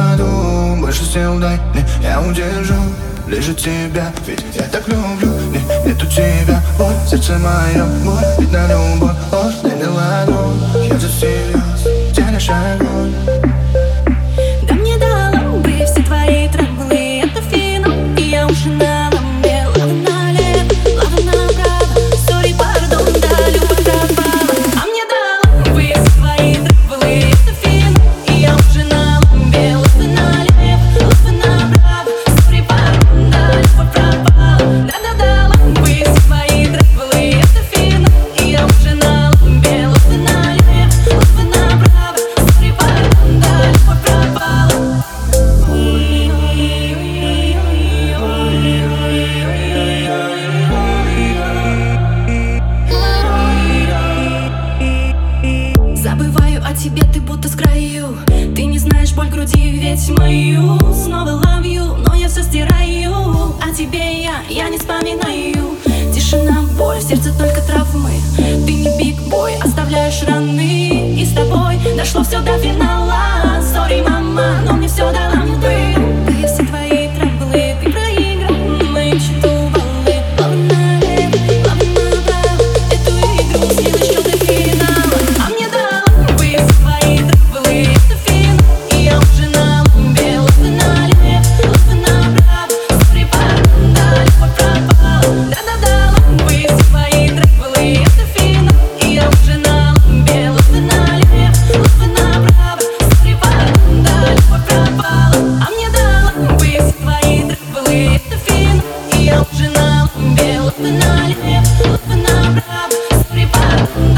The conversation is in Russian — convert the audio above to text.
ладу, больше сил дай мне, я удержу лишь от тебя, ведь я так люблю. Нету тебя, боль, сердце мое, боль, ведь на любовь ложь, дай на ладу. Я за серьез, тянешь огонь. Да мне дала бы все твои травмы, это финал, и я уже на ломе. Лава налево, лава направо, сори, пардон, да, любовь пропала. А мне дала бы все твои травмы, это финал, и я уже на ломе. Лава налево, лава направо, сори, пардон, да, любовь пропала. Да-да, дала бы все твои травмы, это финал, и я уже на ломе. Лава налево, лава направо, сори, пардон, да, любовь пропала. Забываю о тебе, ты будто с краю. Ты не знаешь боль груди, ведь мою. Снова love you, но я все стираю. О тебе я не вспоминаю. Тишина, боль, в сердце только травмы. Ты не биг-бой, оставляешь раны. И с тобой дошло все до финала. Сори, мама, но мне все дала бы. Ты все твои траблы, ты проиграл мою счету баллы. Лава налево, лава направо, эту игру съел еще до финала. А мне дала бы все твои траблы, это финал, и я уже на ломе. Лава налево, лава направо, сори, пардон, да, любовь пропала. Да-да, дала бы все твои траблы, это финал, и я уже на ломе. Лава налево, лава направо, сори, пардон, да, любовь пропала. А мне дала бы все твои траблы, это финал, и я уже на ломе. Лава налево, лава направо, сори, пардон.